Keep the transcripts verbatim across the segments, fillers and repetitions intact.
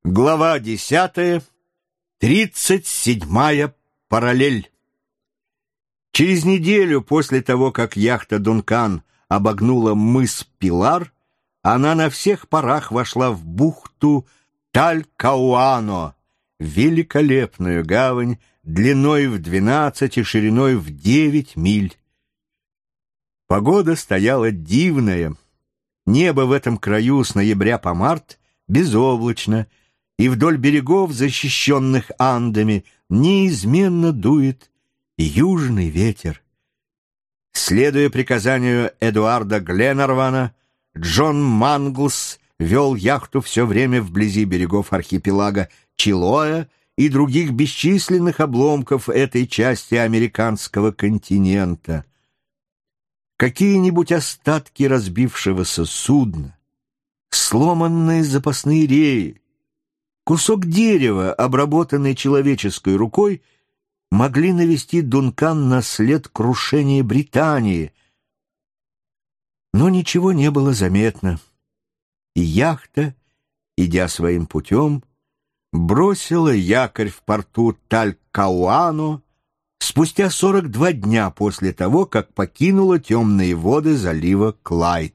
Глава десятая. Тридцать седьмая параллель. Через неделю после того, как яхта «Дункан» обогнула мыс Пилар, она на всех парах вошла в бухту Талькауано, великолепную гавань длиной в двенадцать и шириной в девять миль. Погода стояла дивная. Небо в этом краю с ноября по март безоблачно, и вдоль берегов, защищенных Андами, неизменно дует южный ветер. Следуя приказанию Эдуарда Гленарвана, Джон Манглс вел яхту все время вблизи берегов архипелага Чилоэ и других бесчисленных обломков этой части американского континента. Какие-нибудь остатки разбившегося судна, сломанные запасные реи, кусок дерева, обработанный человеческой рукой, могли навести «Дункан» на след крушения Британии. Но ничего не было заметно, и яхта, идя своим путем, бросила якорь в порту Талькауано спустя сорок два дня после того, как покинула темные воды залива Клайд.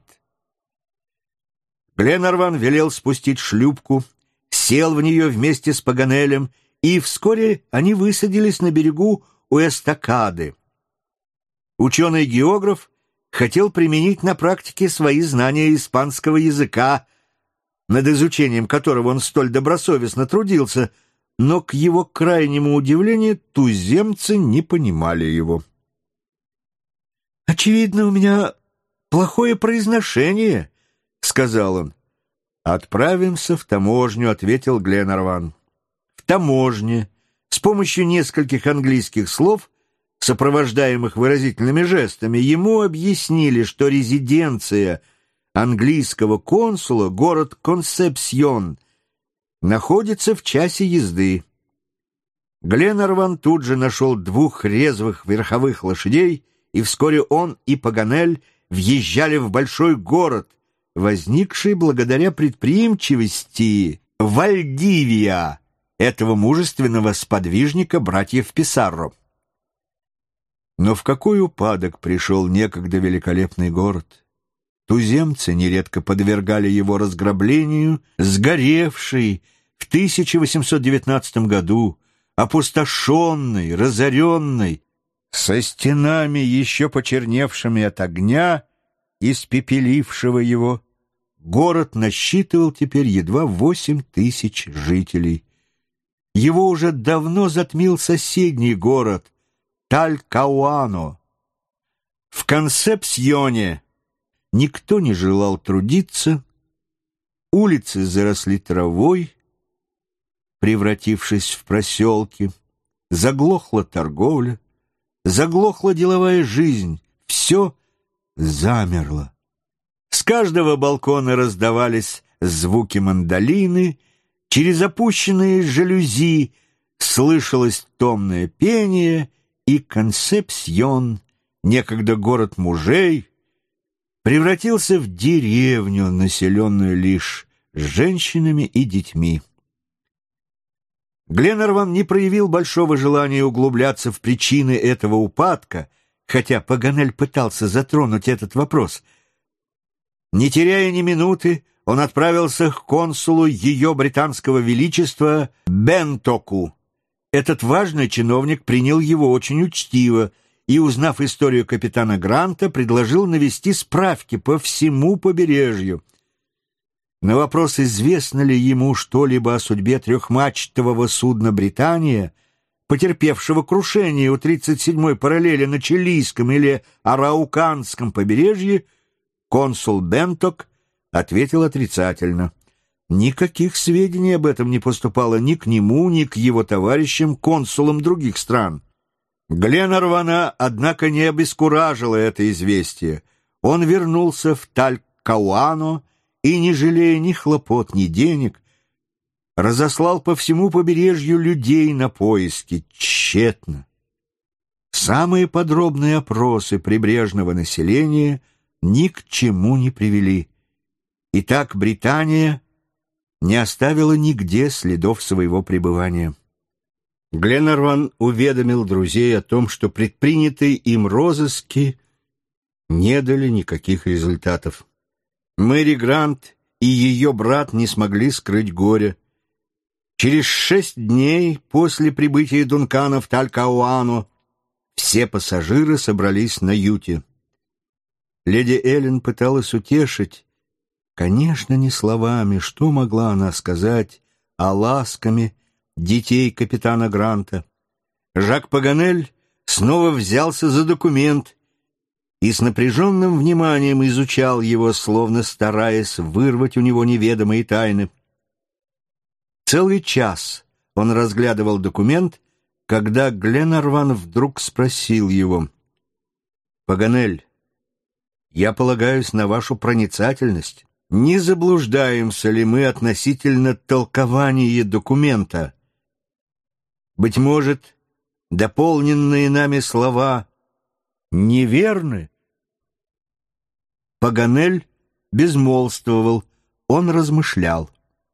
Гленарван велел спустить шлюпку, сел в нее вместе с Паганелем, и вскоре они высадились на берегу у эстакады. Ученый-географ хотел применить на практике свои знания испанского языка, над изучением которого он столь добросовестно трудился, но, к его крайнему удивлению, туземцы не понимали его. «Очевидно, у меня плохое произношение», — сказал он. «Отправимся в таможню», — ответил Гленарван. В таможне, с помощью нескольких английских слов, сопровождаемых выразительными жестами, ему объяснили, что резиденция английского консула, город Консепсьон, находится в часе езды. Гленарван тут же нашел двух резвых верховых лошадей, и вскоре он и Паганель въезжали в большой город, возникший благодаря предприимчивости Вальдивия, этого мужественного сподвижника братьев Писарро. Но в какой упадок пришел некогда великолепный город! Туземцы нередко подвергали его разграблению, сгоревший в тысяча восемьсот девятнадцатом году, опустошенный, разоренный, со стенами, еще почерневшими от огня, испепелившего его. Город насчитывал теперь едва восемь тысяч жителей. Его уже давно затмил соседний город Талькауано. В Консепсьоне никто не желал трудиться, улицы заросли травой, превратившись в проселки, заглохла торговля, заглохла деловая жизнь, все замерло. С каждого балкона раздавались звуки мандолины, через опущенные жалюзи слышалось томное пение, и Консепсьон, некогда город мужей, превратился в деревню, населенную лишь женщинами и детьми. Гленарван не проявил большого желания углубляться в причины этого упадка, хотя Паганель пытался затронуть этот вопрос. Не теряя ни минуты, он отправился к консулу ее британского величества Бентоку. Этот важный чиновник принял его очень учтиво и, узнав историю капитана Гранта, предложил навести справки по всему побережью. На вопрос, известно ли ему что-либо о судьбе трехмачтового судна «Британия», потерпевшего крушение у тридцать седьмой параллели на Чилийском или Арауканском побережье, консул Бенток ответил отрицательно. Никаких сведений об этом не поступало ни к нему, ни к его товарищам, консулам других стран. Гленарвана, однако, не обескуражило это известие. Он вернулся в Талькауано и, не жалея ни хлопот, ни денег, разослал по всему побережью людей на поиски, тщетно. Самые подробные опросы прибрежного населения ни к чему не привели. Итак, Британия не оставила нигде следов своего пребывания. Гленарван уведомил друзей о том, что предпринятые им розыски не дали никаких результатов. Мэри Грант и ее брат не смогли скрыть горя. Через шесть дней после прибытия Дункана в Талькауану все пассажиры собрались на юте. Леди Эллен пыталась утешить, конечно, не словами, что могла она сказать, а ласками детей капитана Гранта. Жак Паганель снова взялся за документ и с напряженным вниманием изучал его, словно стараясь вырвать у него неведомые тайны. Целый час он разглядывал документ, когда Гленарван вдруг спросил его: «Паганель, я полагаюсь на вашу проницательность. Не заблуждаемся ли мы относительно толкования документа? Быть может, дополненные нами слова неверны?» Паганель безмолвствовал, он размышлял.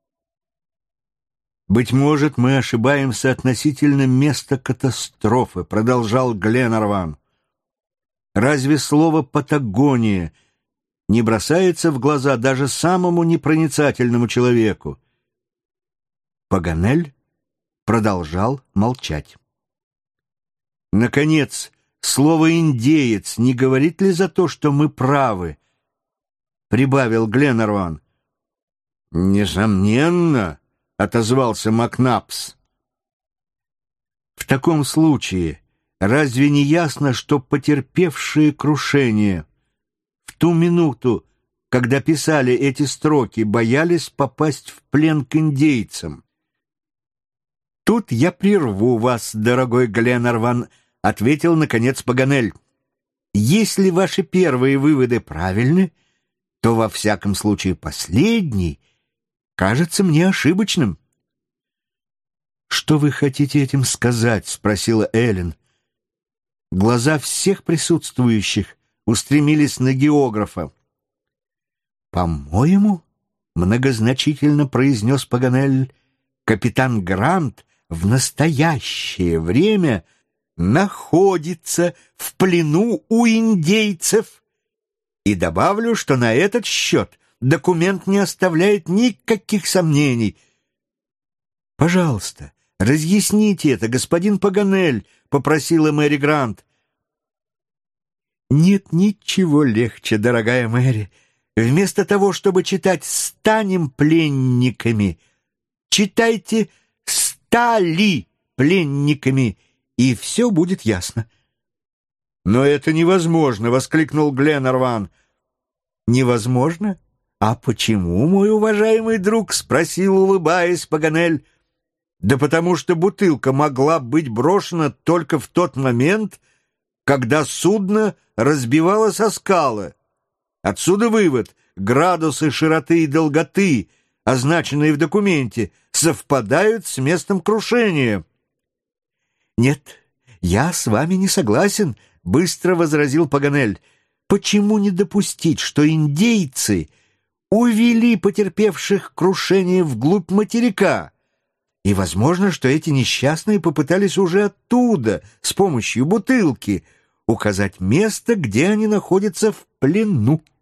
«Быть может, мы ошибаемся относительно места катастрофы», — продолжал Гленарван. «Разве слово «Патагония» не бросается в глаза даже самому непроницательному человеку?» Паганель продолжал молчать. «Наконец, слово «индеец» не говорит ли за то, что мы правы?» — прибавил Гленарван. «Несомненно», — отозвался Макнапс. «В таком случае разве не ясно, что потерпевшие крушение в ту минуту, когда писали эти строки, боялись попасть в плен к индейцам?» «Тут я прерву вас, дорогой Гленарван», — ответил, наконец, Паганель. «Если ваши первые выводы правильны, то во всяком случае последний кажется мне ошибочным». «Что вы хотите этим сказать?» — спросила Эллен. Глаза всех присутствующих устремились на географа. «По-моему, — многозначительно произнес Паганель, — капитан Грант в настоящее время находится в плену у индейцев. И добавлю, что на этот счет документ не оставляет никаких сомнений». «Пожалуйста, разъясните это, господин Паганель», — попросила Мэри Грант. «Нет ничего легче, дорогая Мэри. Вместо того, чтобы читать «станем пленниками», читайте «стали пленниками», и все будет ясно». «Но это невозможно!» — воскликнул Гленарван. «Невозможно? А почему, мой уважаемый друг?» — спросил, улыбаясь, Паганель. «Да потому что бутылка могла быть брошена только в тот момент, когда судно разбивалось о скалы. Отсюда вывод: градусы широты и долготы, означенные в документе, совпадают с местом крушения». «Нет, я с вами не согласен», — быстро возразил Паганель. «Почему не допустить, что индейцы увели потерпевших крушение вглубь материка? И возможно, что эти несчастные попытались уже оттуда, с помощью бутылки, указать место, где они находятся в плену».